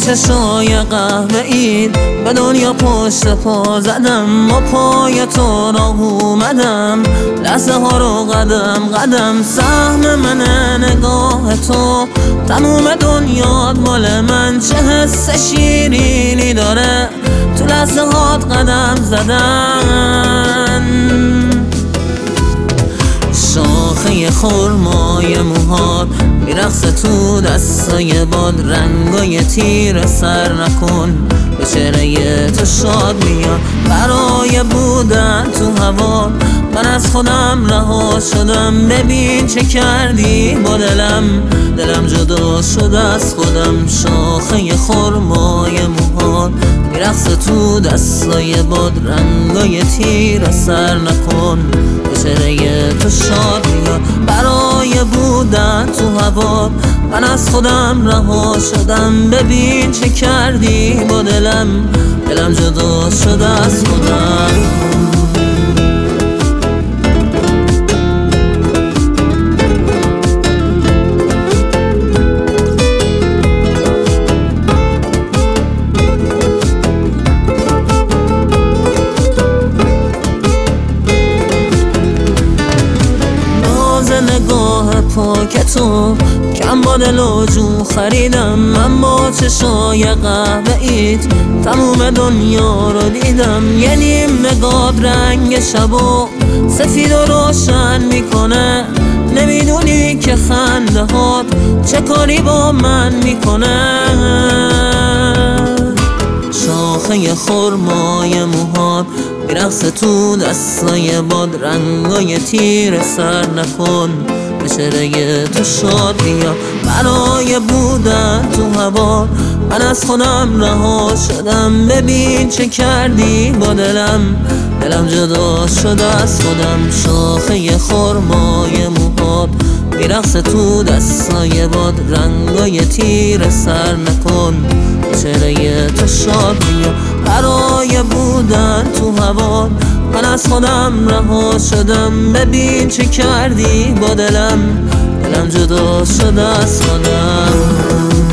چشای قهوه اید به دنیا پشت پا زدم، با پای تو راه اومدم، لحظه ها رو قدم قدم. سهم من نگاه تو، تموم دنیا مال من. چه حس شیرینی داره تو لحظه هات قدم زدن. شاخه خرمای موهات میرقصه تو دستای باد، رنگای تیر سر نکن، به چهره تو شاد میاد برای بودن تو هوا. من از خودم رها شدم، ببین چه کردی با دلم، دلم جدا شده از خودم. شاخه خرمای موهات میرقصه تو دستای باد، رنگای تیر سر نکن، به چهره تو شاد میاد برای بودن تو هوا. من از خودم رها شدم، ببین چه کردی با دلم، دلم جدا شده از خودم. نگاه پاک تو کم با دل و جو خریدم، من با چشای قهوه ایت تموم دنیا رو دیدم. یه نیم نگاه رنگ شبو سفید و روشن میکنه، نمیدونی که خنده هات چه کاری با من میکنه. شاخه خرمای موهات میرقصه تو دستای باد، رنگای تیر سر نکن، به چهره تو شاد بیا برای بودن تو هوا. من از خودم رها شدم، ببین چه کردی با دلم، دلم جدا شده از خودم. شاخه خرمای موهات میرقصه تو دستای باد، رنگای تیر سر نکن، چهره تو شاد بیا برای بودن تو هوا. من از خودم رها شدم، ببین چه کردی با دلم، دلم جدا شده از خودم.